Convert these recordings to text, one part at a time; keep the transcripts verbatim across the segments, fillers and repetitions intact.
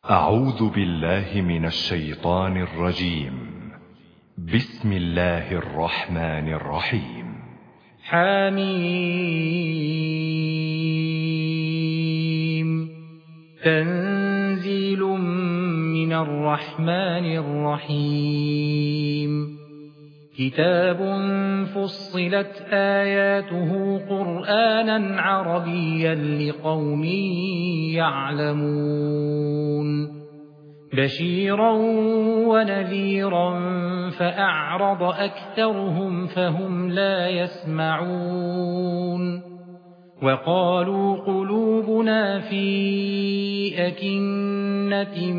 أعوذ بالله من الشيطان الرجيم. بسم الله الرحمن الرحيم. حميم. تنزيل من الرحمن الرحيم. كتاب فصلت آياته قرآنا عربيا لقوم يعلمون. بشيرا ونذيرا فأعرض أكثرهم فهم لا يسمعون. وقالوا قلوبنا في أكنة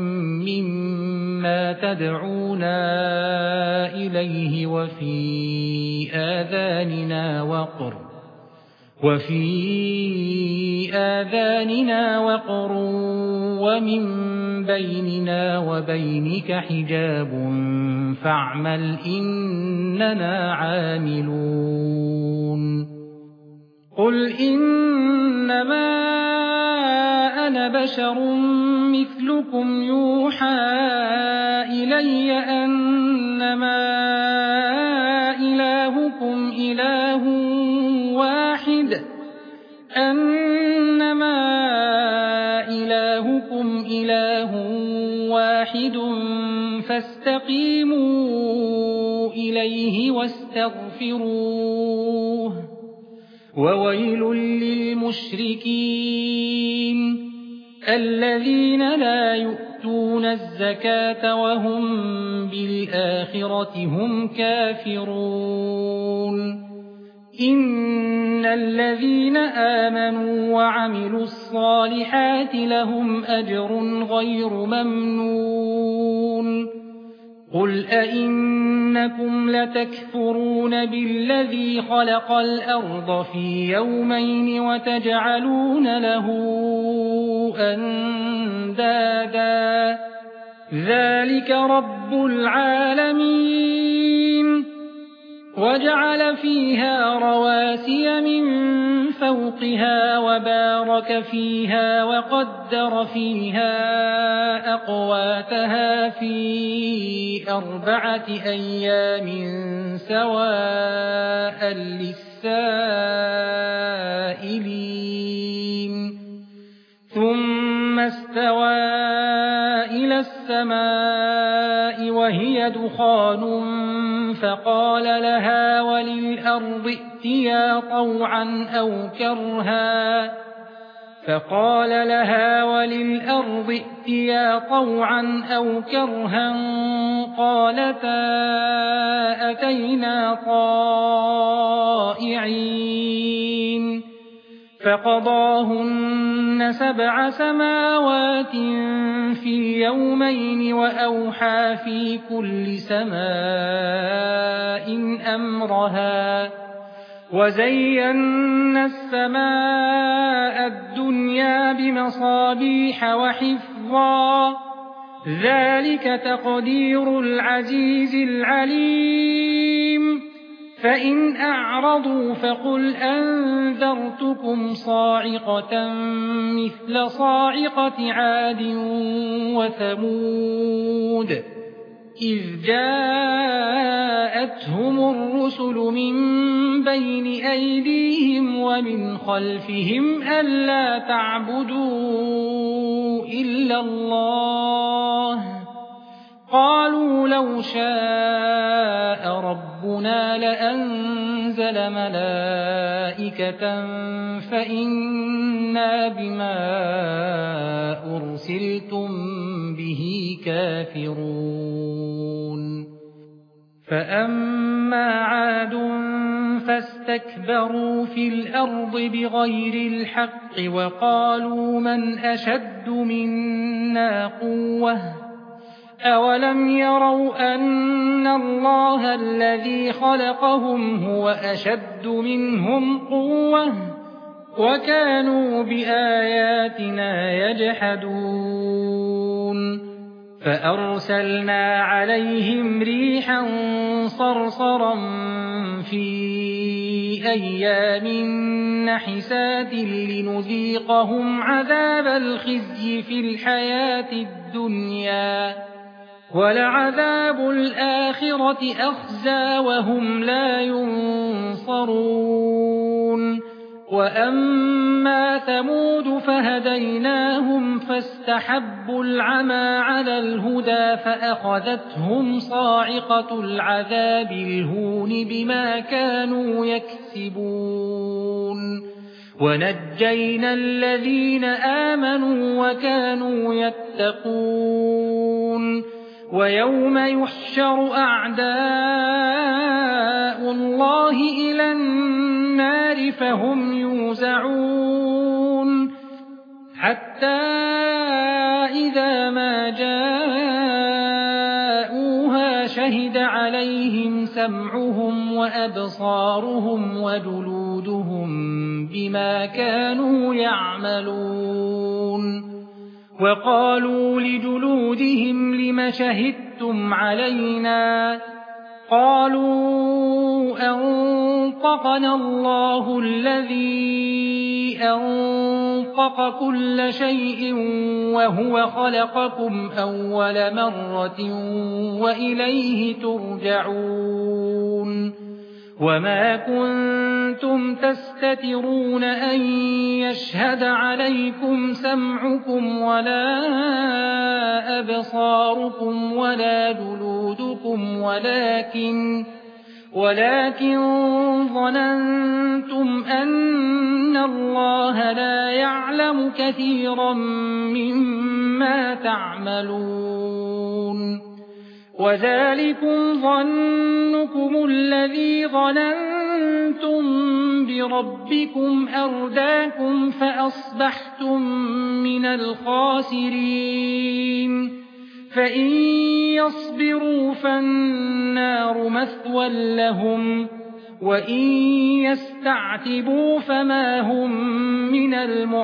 مما تدعونا إليه وفي آذاننا وقر وفي آذاننا وقر ومن بيننا وبينك حجاب فاعمل إننا عاملون. قل إنما أنا بشر مثلكم يوحى إلي أنما إلهكم إله واحد أنما إلهكم إله واحد فاستقيموا إليه واستغفروه وويل للمشركين الذين لا يؤتون الزكاة وهم بالآخرة هم كافرون. إن الذين آمنوا وعملوا الصالحات لهم أجر غير ممنون. قل أئنكم لتكفرون بالذي خلق الأرض في يومين وتجعلون له أندادا ذلك رب العالمين. وجعل فيها رواسي من فوقها وبارك فيها وقدر فيها أقواتها في أربعة أيام سواء للسائلين. ثم استوى إلى السماء وهي دخان فقال لها وللأرض ائتيا طوعا أو كرها فقال لها وللأرض ائتيا طوعا أو كرها قالتا أتينا طائعين. فقضاهن سبع سماوات في يومين وأوحى في كل سماء أمرها وزينا السماء الدنيا بمصابيح وحفظا ذلك تقدير العزيز العليم. فإن أعرضوا فقل أنذرتكم صاعقة مثل صاعقة عاد وثمود إذ جاءتهم الرسل من بين أيديهم ومن خلفهم ألا تعبدوا إلا الله قالوا لو شاء ربنا لأنزل ملائكة فإنا بما أرسلتم به كافرون. فأما عاد فاستكبروا في الأرض بغير الحق وقالوا من أشد منا قوة أولم يروا أن الله الذي خلقهم هو أشد منهم قوة وكانوا بآياتنا يجحدون. فأرسلنا عليهم ريحا صرصرا في أيام نحسات لنذيقهم عذاب الخزي في الحياة الدنيا ولعذاب الآخرة أخزى وهم لا ينصرون وأما ثمود فهديناهم فاستحبوا العمى على الهدى فأخذتهم صاعقة العذاب الهون بما كانوا يكسبون ونجينا الذين آمنوا وكانوا يتقون ويوم يحشر أعداء الله إلى النار فهم يوزعون حتى إذا ما جاءوها شهد عليهم سمعهم وأبصارهم وجلودهم بما كانوا يعملون وقالوا لجلودهم لم شهدتم علينا قالوا أنطقنا الله الذي أنطق كل شيء وهو خلقكم أول مرة وإليه ترجعون وما كنتم تستترون أن يشهد عليكم سمعكم ولا أبصاركم ولا جلودكم ولكن ولكن ظننتم أن الله لا يعلم كثيرا مما تعملون وذلكم ظنكم الذي ظننتم بربكم أرداكم فأصبحتم من الخاسرين فإن يصبروا فالنار مثوى لهم وإن يستعتبوا فما هم من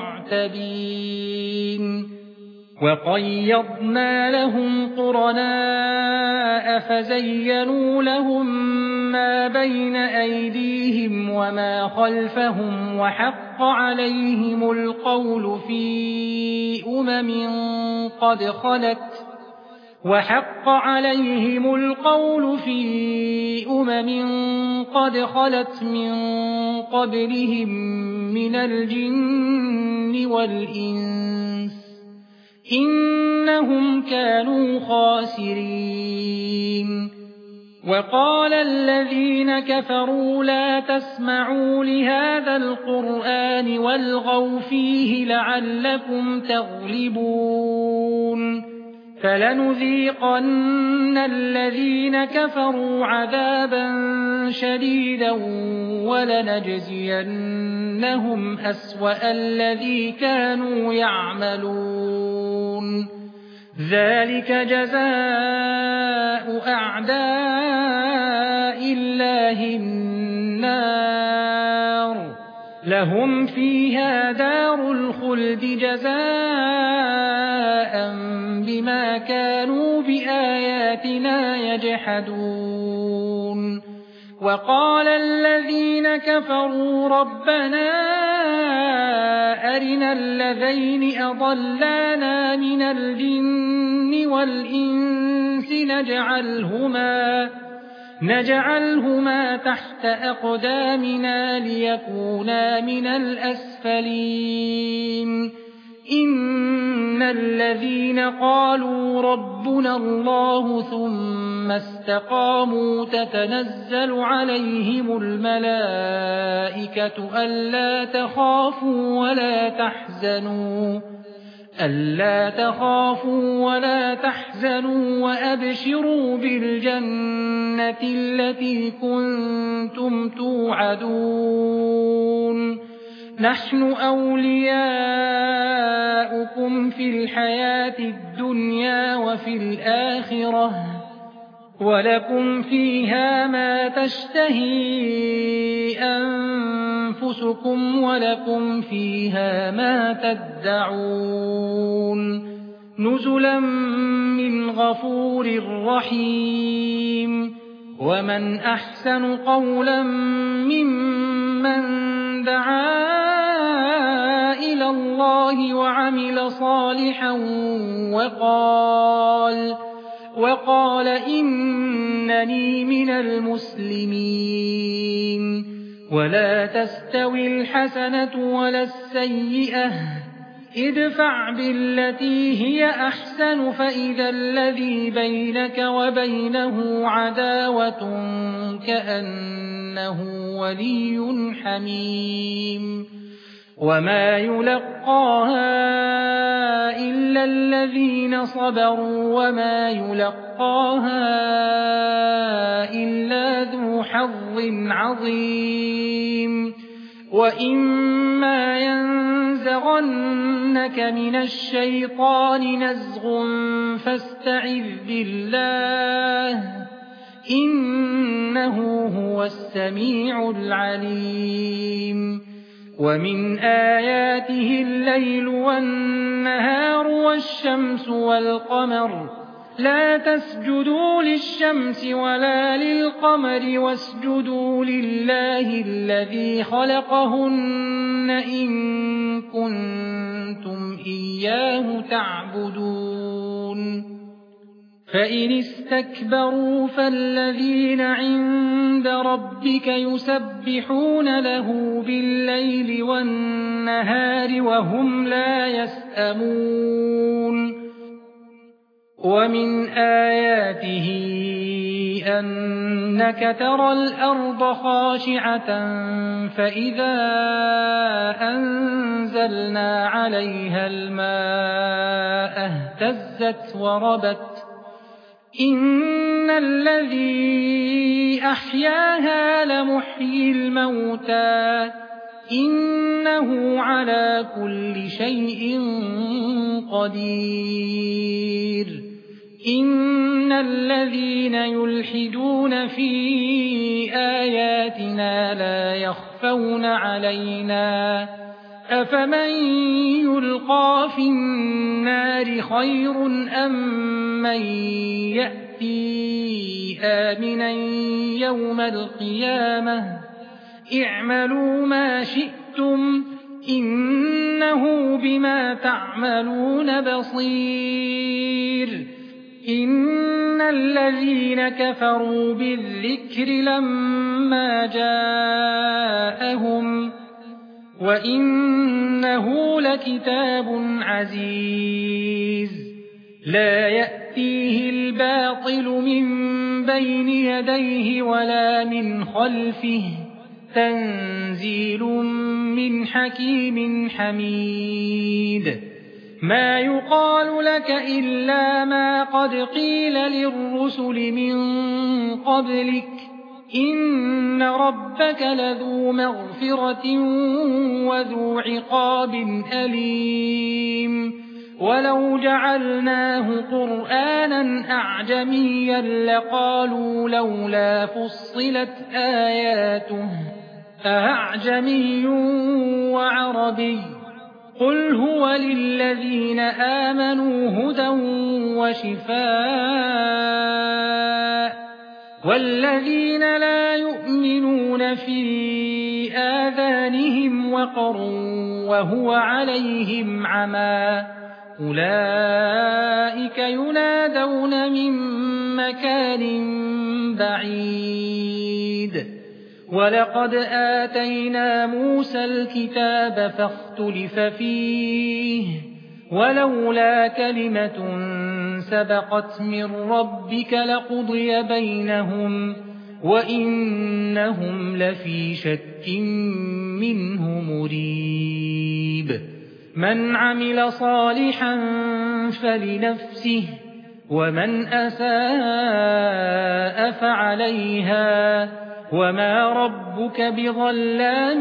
المعتدين وقيضنا لهم قرناء فزينوا لهم ما بين أيديهم وما خلفهم وحق عليهم القول في أمم قد خلت وحق عليهم القول في أمم قد خلت من قبلهم من الجن والإنس إنهم كانوا خاسرين وقال الذين كفروا لا تسمعوا لهذا القرآن والغوا فيه لعلكم تغلبون فلنذيقن الذين كفروا عذابا شديدا ولنجزينهم أسوأ الذي كانوا يعملون ذلك جزاء أعداء الله النار لهم فيها دار الخلد جزاء بما كانوا بآياتنا يجحدون وقال الذين كفروا ربنا أرنا الذين أضلانا من الجن والإنس نجعلهما نجعلهما تحت أقدامنا ليكونا من الأسفلين إن الذين قالوا ربنا الله ثم استقاموا تتنزل عليهم الملائكة ألا تخافوا ولا تحزنوا ألا تخافوا ولا تحزنوا وأبشروا بالجنة التي كنتم توعدون نحن أولياؤكم في الحياة الدنيا وفي الآخرة ولكم فيها ما تشتهي أنفسكم ولكم فيها ما تدعون نزلا من غفور رحيم ومن أحسن قولا ممن دعا إلى الله وعمل صالحا وقال وقال إنني من المسلمين ولا تستوي الحسنة ولا السيئة ادفع بالتي هي أحسن فإذا الذي بينك وبينه عداوة كأنه ولي حميم وما يلقاها إلا الذين صبروا وما يلقاها إلا ذو حظ عظيم وإما ينزغنك من الشيطان نزغ فاستعذ بالله إنه هو السميع العليم ومن آياته الليل والنهار والشمس والقمر لا تسجدوا للشمس ولا للقمر واسجدوا لله الذي خلقهن إن كنتم إياه تعبدون فإن استكبروا فالذين عند ربك يسبحون له بالليل والنهار وهم لا يسأمون ومن آياته أنك ترى الأرض خاشعة فإذا أنزلنا عليها الماء اهتزت وربت إن الذي أحياها لمحيي الموتى إنه على كل شيء قدير إن الذين يلحدون في آياتنا لا يخفون علينا أفمن يلقى في النار خير أم من يأتي آمنا يوم القيامة اعملوا ما شئتم إنه بما تعملون بصير إن الذين كفروا بالذكر لما جاءهم وإنه لكتاب عزيز لا يأتيه الباطل من بين يديه ولا من خلفه تنزيل من حكيم حميد ما يقال لك إلا ما قد قيل للرسل من قبلك إن ربك لذو مغفرة وذو عقاب أليم ولو جعلناه قرآنا أعجميا لقالوا لولا فصلت آياته أأعجمي وعربي قل هو للذين آمنوا هدى وشفاء والذين لا يؤمنون في آذانهم وقر وهو عليهم عمى أولئك ينادون من مكان بعيد ولقد آتينا موسى الكتاب فاختلف فيه ولولا كلمة سبقت من ربك لقضي بينهم وإنهم لفي شك منه مريب من عمل صالحا فلنفسه ومن أساء فعليها وما ربك بظلام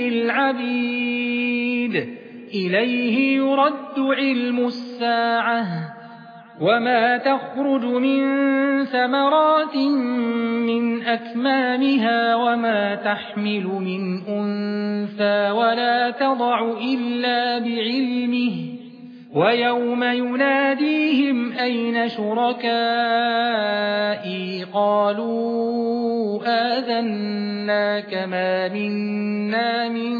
للعبيد إليه يرد علم الساعة وما تخرج من ثمرات من أكمامها وما تحمل من أنثى ولا تضع إلا بعلمه ويوم يناديهم أين شركائي قالوا آذناك ما منا من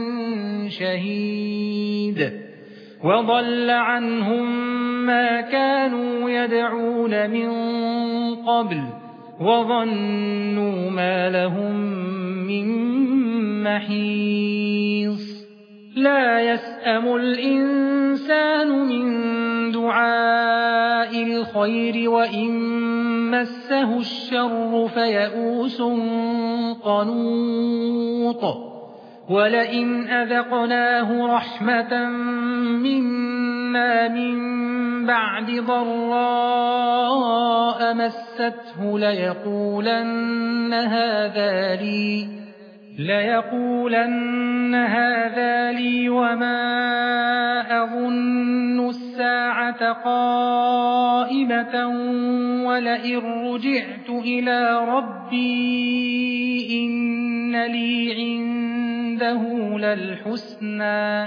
شهيد وضل عنهم ما كانوا يدعون من قبل وظنوا ما لهم من محيص لا يسأم الإنسان من دعاء الخير وإن مسه الشر فيئوس قنوط ولئن أذقناه رحمة منا من بعد ضراء مسته ليقولن هذا لي ليقولن هذا لي وما أظن الساعة قائمة ولئن رجعت إلى ربي إن لي عنده للحسنى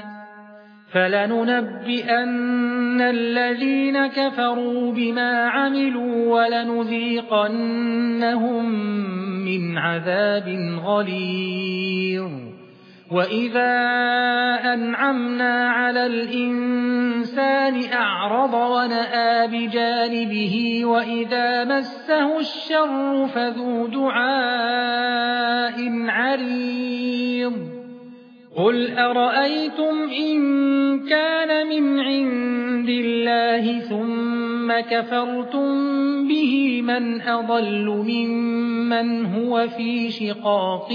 فلننبئن الذين كفروا بما عملوا ولنذيقنهم من عذاب غليظ وإذا أنعمنا على الإنسان أعرض ونأى بجانبه وإذا مسه الشر فذو دعاء عريض قل أرأيتم إن كان من عند الله ثم كفرتم به من أضل ممن هو في شقاق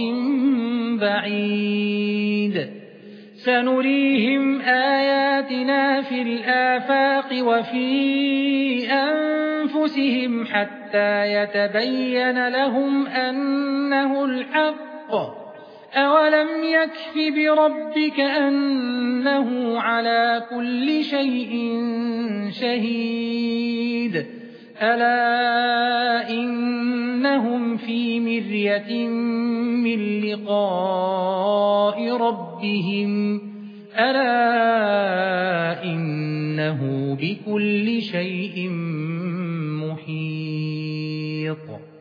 بعيد سنريهم آياتنا في الآفاق وفي أنفسهم حتى يتبين لهم أنه الحق أولم يكف بربك أنه على كل شيء شهيد ألا إنهم في مرية من لقاء ربهم ألا إنه بكل شيء محيط